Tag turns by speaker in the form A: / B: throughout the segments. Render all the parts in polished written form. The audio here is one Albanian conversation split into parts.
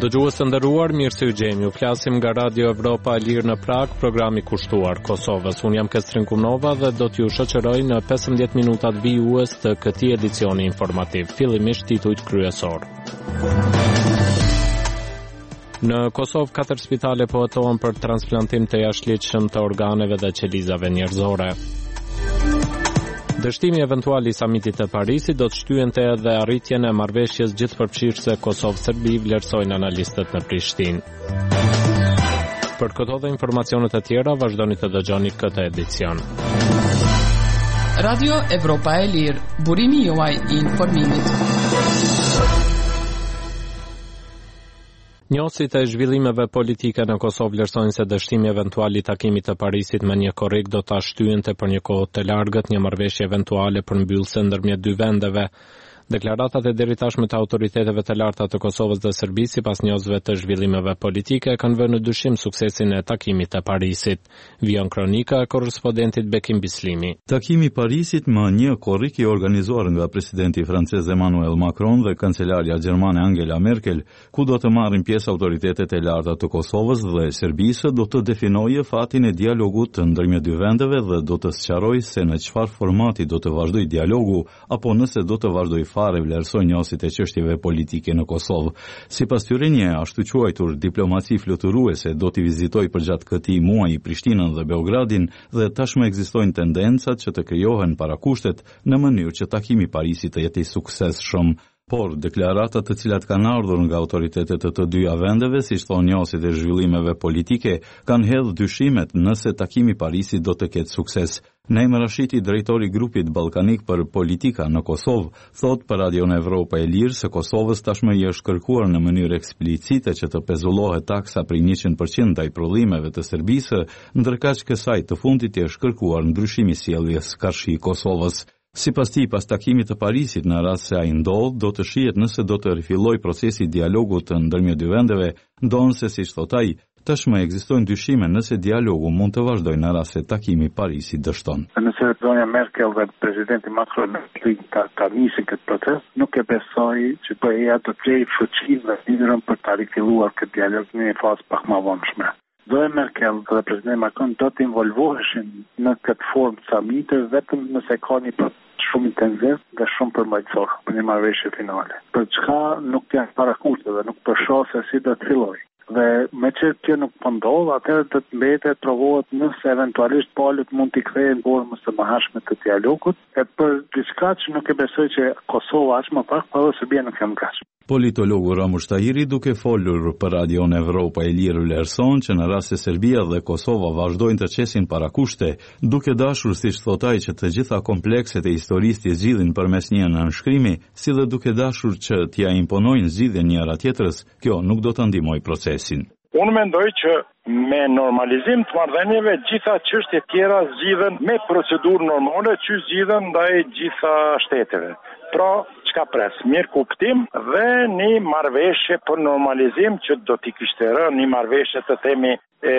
A: Dëgjues të nderuar, mirë se u gjejmë. Ju flasim nga Radio Evropa e Lirë në Prag, programi kushtuar Kosovës. Unë jam Kestrin Kumnova dhe do t'ju shoqëroj në 15 minutat vijues të këtij edicioni informativ. Fillimisht titujt kryesor. Në Kosovë 4 spitale po hetohen për transplantim të jashtëligjshëm të organeve dhe qelizave njerëzore. Dështimi eventual I samitit të Parisit do të shtyente edhe arritjen e marrëveshjes gjithëpërfshirëse Kosovë-Serbi, vlerësojnë analistët në Prishtinë. Për këto dhe informacionet e tjera, vazhdoni të dëgjoni këtë edicion.
B: Radio Evropa e Lirë, burimi juaj I informimit.
A: Njohësit e zhvillimeve politike në Kosovë vlerësojnë se dështimi eventual I takimit të Parisit me një korrik do ta shtyente për një kohë të largët një marrëveshje eventuale për mbyllje ndërmjet dy vendeve. Deklaratat e deritashme të autoriteteve të larta të Kosovës dhe Serbisë sipas njohësve të zhvillimeve politike kanë vënë në dyshim suksesin e takimit të Parisit. Vion kronika e korrespondentit Bekim Bislimi.
C: Takimi I Parisit më një korrik I organizuar nga presidenti francez Emmanuel Macron dhe kancelarja gjermane Angela Merkel, ku do të marrin pjesë autoritetet e larta të Kosovës dhe Serbisë, do të definojë fatin e dialogut ndërmjet dy vendeve dhe do të sqarojë se në çfarë formati do të vazhdojë dialogu apo nëse do të vazhdojë fare vlerësojnë njohësit e çështjeve politike në Kosovë. Sipas tyre një ashtu quajtur diplomaci fluturuese do t'i vizitoj përgjatë këtij muaji Prishtinën dhe Beogradin dhe tashmë ekzistojnë tendencat që të krijohen parakushtet në mënyrë që takimi I Parisit të jetë I suksesshëm. Por deklaratat të cilat kanë ardhur nga autoritetet të dyja vendeve, siç thonë njohësit e zhvillimeve politike, kanë hedhur dyshimet nëse takimi I Parisit do të ketë sukses. Nejmë Rashiti, drejtori grupit ballkanik për politika në Kosovë, thot për Radio Evropa e Lirë se Kosovës tashmë I është kërkuar në mënyrë eksplicite që të pezullohet taksa për 100% ndaj prodhimeve të Serbisë, ndërkaq kësaj të fundit I është kërkuar ndryshimi I sjelljes karshi I Kosovës. Sipas tij, pas takimit të Parisit, në rast se ai ndodh, do të shihet nëse do të rifillojë procesi I dialogut ndërmjet dy vendeve, ndonse siç thot ai, tashmë ekzistojnë dyshime nëse dialogu mund të vazhdojë në rast se takimi I Parisit dështon.
D: Nëse zonja Merkel dhe presidenti Macron ka nisë këtë proces, nuk e besoj që BE-ja do të gjejë fuqinë dhe liderën për ta rifilluar këtë dialog në një fazë pak më vonshme. Zonja Merkel dhe presidenti Macron do të involvoheshin në këtë formë samite vetëm nëse ka një proces shumë intensiv dhe shumë përmbajtësor për një marrëveshje finale. Për çka nuk janë parakushte dhe nuk përshah se si do të fillojë. Dhe me që kjo nuk po ndodh, atëherë do të mbetet provohet nëse eventualisht palët mund t'i kthehen formës së mëhershme të dialogut, e për diçka që nuk e besoj që Kosova aq më pak, por edhe Serbia nuk janë gatshme.
C: Politologu Ramush Tahiri, duke folur për Radio Evropa e Lirë, vlerëson që në rast se Serbia dhe Kosova vazhdojnë të qesin parakushte, duke dashur siç thot ai që të gjitha komplekset e historisë t'i zgjidhin përmes një nënshkrimi, si dhe duke dashur që t'ia imponojnë zgjidhjen njëra tjetrës, kjo nuk do të ndihmojë procesin.
E: Unë mendoj që me normalizim të marrëdhënieve gjitha çështjet tjera zgjidhen me procedurë normale që zgjidhen ndaj gjitha shteteve. Pra, çka pres? Mirë kuptim dhe një marrëveshje për normalizim që do t'i kishte rënë një marrëveshje të themi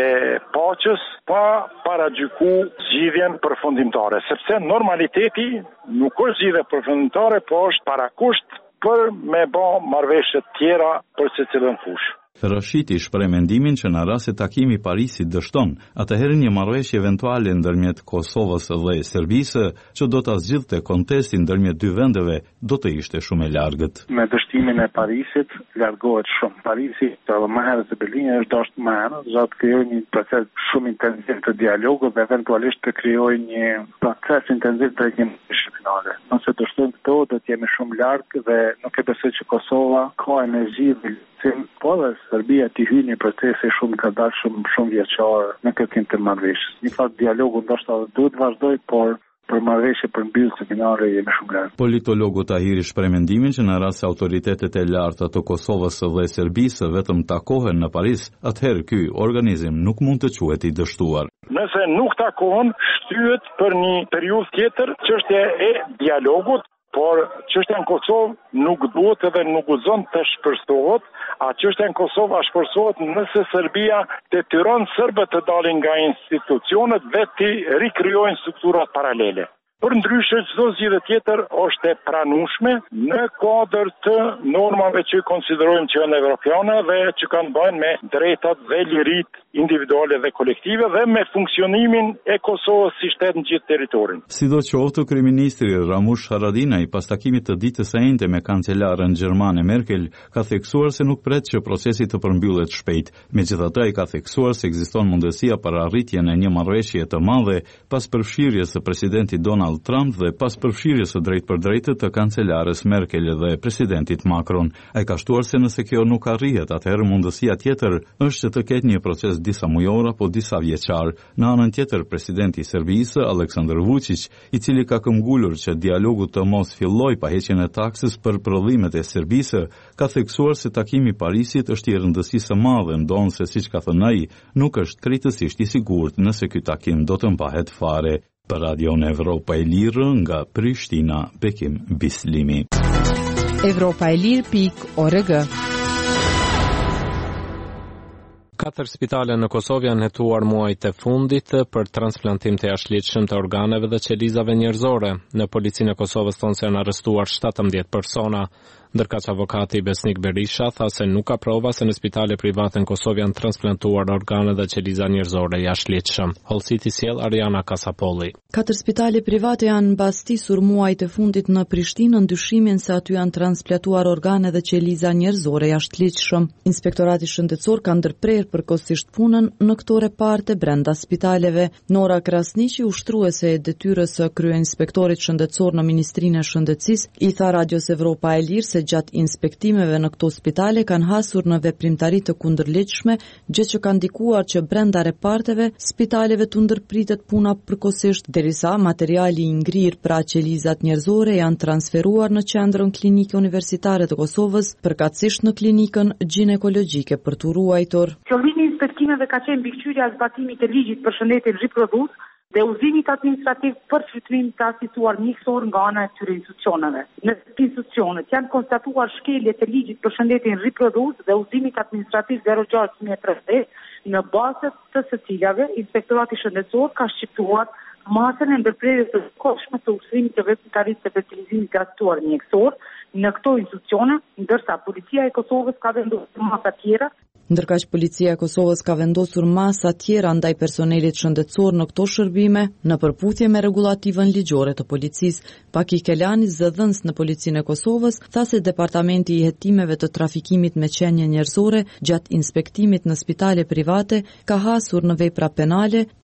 E: paqës pa paragjyku zgjidhjen përfundimtare, sepse normaliteti nuk është zgjidhje përfundimtare, por është parakusht për me bë marrëveshje tjera për secilën fushë.
C: Rashiti shpreh mendimin që në rast se takimi I Parisit dështon, atëherë një marrëveshje eventuale ndërmjet Kosovës dhe Serbisë, që do ta zgjidhte kontestin ndërmjet dy vendeve, do të ishte shumë e largët.
D: Me dështimin e Parisit largohet shumë. Parisi, më herët se Berlini është dashur më herët, do të krijojë një proces shumë intensiv të dialogut dhe eventualisht të krijojë një proces intensiv drejt një marrëveshje finale. Nëse dështojnë këto, do të jemi shumë larg dhe nuk e besoj që Kosova ka energji po dhe Serbia t'i hyjë një procesi shumë të gatshëm, shumë vjeçar në këtë marrëveshje. Një fakt dialogu ndoshta duhet vazhdoj, por për marrëveshje për mbyllje finale jemi shumë larg.
C: Politologu Tahiri shpreh mendimin që në rast se autoritetet e larta të Kosovës dhe Serbisë vetëm takohen në Paris, atëherë ky organizëm nuk mund të quhet I dështuar.
E: Nëse nuk takohen, shtyhet për një periudhë tjetër çështja e dialogut. Por çështja në Kosovë nuk duhet edhe nuk guxon të shpërstohet, a çështja në Kosovë shpërstohet nëse Serbia detyron serbët të dalin nga institucionet dhe të rikrijojnë strukturat paralele. Përndryshe, çdo zgjidhje tjetër është e pranueshme në kuadër të normave që konsiderojmë që janë evropiane dhe që kanë bënë me drejtat dhe liritë individuale dhe kolektive dhe me funksionimin e Kosovës si shtet në gjithë territorin.
C: Sidoqoftë, kryeministri Ramush Haradinaj pas takimit të ditës së njëjtë me kancelaren gjermane Merkel ka theksuar se nuk pret që procesi të përmbyllet shpejt. Megjithatë, ai ka theksuar se ekziston mundësia për arritjen e një marrëveshje të madhe pas përfshirjes së presidentit Donald Trump dhe pas përfshirjes së drejtpërdrejtë të kancelares Merkel dhe presidentit Macron. Ai ka shtuar se nëse kjo nuk arrihet, atëherë mundësia tjetër është që të ketë një proces disa mujor apo disa vjeçar. Në anën tjetër, presidenti i Serbisë, Aleksandar Vučić, i cili ka këmbgulur që dialogu të mos fillojë pa heqjen e taksës për prodhimet e Serbisë, ka theksuar se takimi i Parisit është i rëndësisë së madhe, ndonse siç ka thënë ai, nuk është krejtësisht i sigurt nëse ky takim do të mbahet fare. Për Radion Evropa e Lirë nga Prishtina, Bekim Bislimi.
F: Evropaelir.org
A: 4 spitale në Kosovë janë hetuar muajt e fundit për transplantim të jashtëligjshëm të organeve dhe qelizave njerëzore. Në policinë e Kosovës thonë se janë arrestuar 17 persona, ndërkaq avokati Besnik Berisha tha se nuk ka prova se në spitale private në Kosovë janë transplantuar organe dhe qeliza njerëzore jashtëligjshëm. Hollësiti sjell Ariana Kasapolli.
F: 4 spitale private janë mbastisur muajt e fundit në Prishtinë në dyshimin se aty janë transplantuar organe dhe qeliza njerëzore jashtëligjshëm. Inspektorati shëndetësor ka ndërprerë përkohësisht punën në këto reparte brenda spitaleve. Nora Krasniqi, ushtruese e detyrës së kryeinspektorit shëndetësor në Ministrinë e Shëndetësisë, i tha Radios Evropa e Lirë se gjatë inspektimeve në këto spitale kanë hasur në veprimtari të kundërligjshme, gjë që ka ndikuar që brenda reparteve spitaleve të ndërpritet puna përkohësisht, derisa materiali i ngrirë pra qelizat njerëzore janë transferuar në qendrën klinike universitare të Kosovës, përkatësisht në klinikën ginekologjike për tu ruajtur.
G: Qëllimi i inspektimeve ka qenë mbikëqyrja e zbatimit të ligjit për shëndetin riprodhues dhe udhëzimit administrativ për shfrytëzim të asistuar mjekësor nga ana e këtyre institucioneve. Në institucionet janë konstatuar shkelje të ligjit për shëndetin riprodhues dhe udhëzimit administrativ 06-33, në bazë të së cilave Inspektorati Shëndetësor ka shqiptuar masën e ndërprerjes së kohshme të udhëzimit të veprimtarisë të fertilizimit të asistuar mjekësor në këto institucione, ndërsa policia e Kosovës ka vendosur masa tjera.
F: Ndërkaq policia e Kosovës ka vendosur masa tjera ndaj personelit shëndetësor në këto shërbime në përputhje me rregulativën ligjore të policisë. Paki Kelani, zëdhënës në policinë e Kosovës, tha se departamenti i hetimeve të trafikimit me qenie njerëzore gjatë inspektimit në spitale private ka hasur në vepra penale